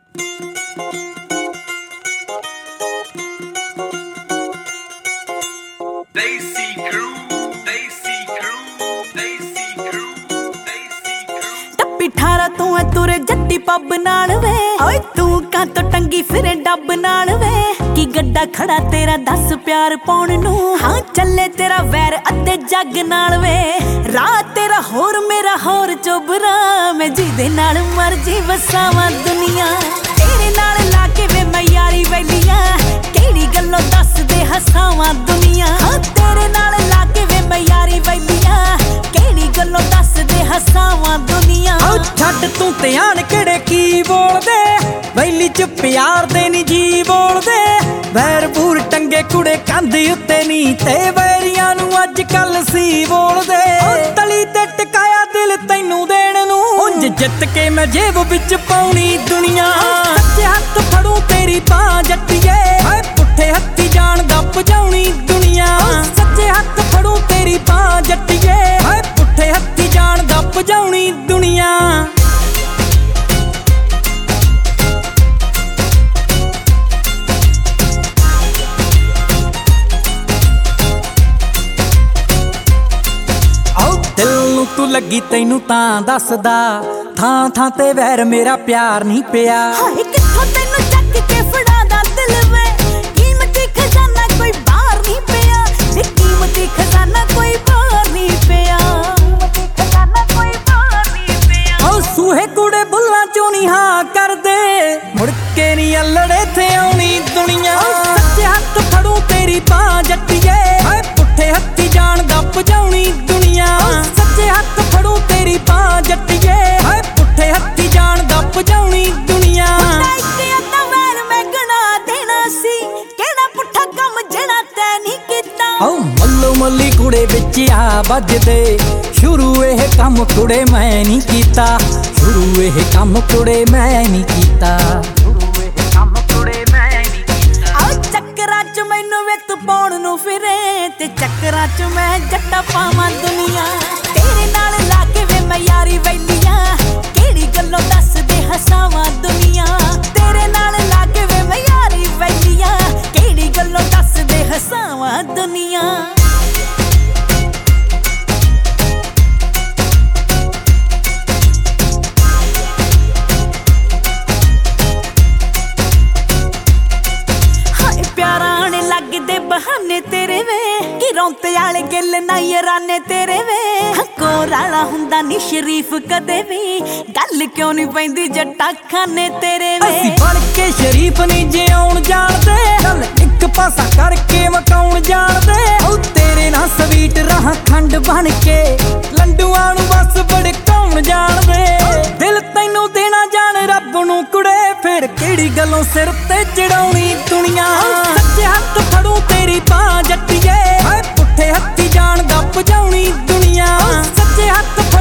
पिठारा तू है तुरे जट्टी पब नाल वे ओए तू कां तो टंगी फिरे डब नाल वे की गड्डा खड़ा तेरा 10 प्यार पाउण नू हां चले तेरा वैर अद्धे जग नाल वे रात तेरा होर मेरा होर चोबरा मैं जीदे नाल मर्जी वसावां दुनिया तेरे नाल लाके वे मैं यारी वैलियां केड़ी गल्लों दस दे हसावां दुनिया हां तेरे नाल लाके वे मैं यारी वैलियां केड़ी गल्लों दस दे हसावां दुनिया छड्ड तू ते आण केड़े की बोलदे वैली च प्यार दे नी जी बोलदे वैर बूर टंगे कुड़े कंध उत्ते नी ते वैरियां नू अज कल सी बोलदे तली ते टकाया दिल तैनू देण नू उंज जित के मैं जेब विच पाउणी दुनिया सच्चे हत्थ फड़ू तेरी बाह जट्टीए हाय पुट्ठे हत्थी जान दा भजाउणी दुनिया सच्चे हत्थ फड़ू तेरी बाह जट्टीए हाय पुट्ठे हत्थी जान दा भजाउणी दुनिया तू लगी तैनू तां दसदा थां थां ते वैर मेरा प्यार नहीं पिया हाय किथों तैनू चक के फड़ादा दिल वे कीमती खजाना कोई बाहर नहीं पिया कीमती खजाना कोई बाहर नहीं पिया कीमती खजाना कोई बाहर नहीं पिया ओ सूहे कुड़े बुल्ला चों नहीं हां कर दे मुड़ के नहीं अल्लड़े थे आउणी दुनिया सच्चे हत्थ फड़ू तेरी बाह जट्टीए हाय पुट्ठे हत्थी जान दा भजाउणी दुनिया हत्थ फड़ू तेरी बाह जट्टीए हाय पुट्ठे हत्थी जान दा भजाउणी दुनिया वैर मैं गणा देना सी केड़ा पुट्ठा कम जेड़ा तैं नहीं कीता ओ मल्लो मल्ली कुड़े विच आ बजदे शुरू एह कम कुड़े मैं नहीं कीता शुरू एह कम कुड़े मैं नहीं कीता चक्करां च मैनू वित पाउण नू फिरे ते चक्करां च मैं जट्टा पावां दुनिया तेरे नाल लाके वे मैं यारी वैलियां केड़ी गल्लों दस दे हसावां दुनिया तेरे नाल लाके वे मैं यारी वैलियां केड़ी गल्लों दस दे हसावां दुनिया बहाने तेरे वे कि रौंते आले गिल ना याराने तेरे वे कोर आला हुंदा नी शरीफ कदे भी गल क्यों नहीं पैंदी जट्टा खाने तेरे वे असी बन के शरीफ नहीं जे आउण जाणदे चल एक पासा करके मकाउण जाणदे ओ तेरे ना स्वीट रहा खंड बन के लंडूआं नू बस भड़काउण जाणदे दिल तैनू देना जान रब नू कुड़े फिर केड़ी गल्लों सिर ते चढ़ाउणी दुनिया सच्चे हत्थ फड़ू तेरी बाह जट्टीए हाय पुट्ठे हत्थी जान दा भजाउणी दुनिया सच्चे हत्थ